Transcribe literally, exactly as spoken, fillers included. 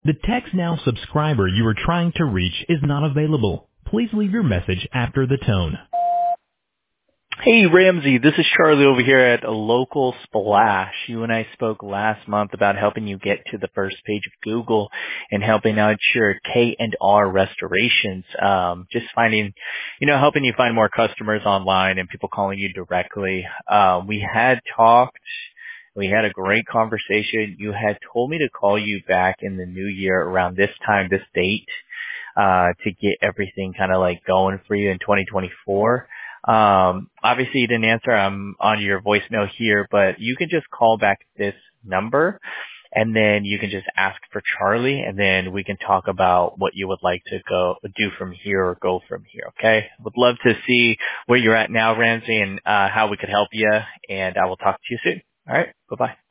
The Text Now subscriber you are trying to reach is not available. Please leave your message after the tone. Hey, Ramsey, this is Charlie over here at a Local Splash. You and I spoke last month about helping you get to the first page of Google and helping out your K and R restorations. Um, just finding, you know, helping you find more customers online and people calling you directly. Um, we had talked. We had a great conversation. You had told me to call you back in the new year around this time, this date, uh, to get everything kind of like going for you in twenty twenty-four. Um, obviously you didn't answer. I'm on your voicemail here, but you can just call back this number and then you can just ask for Charlie and then we can talk about what you would like to go do from here or go from here. Okay. Would love to see where you're at now, Ramsey, and, uh, how we could help you, and I will talk to you soon. All right. Bye bye.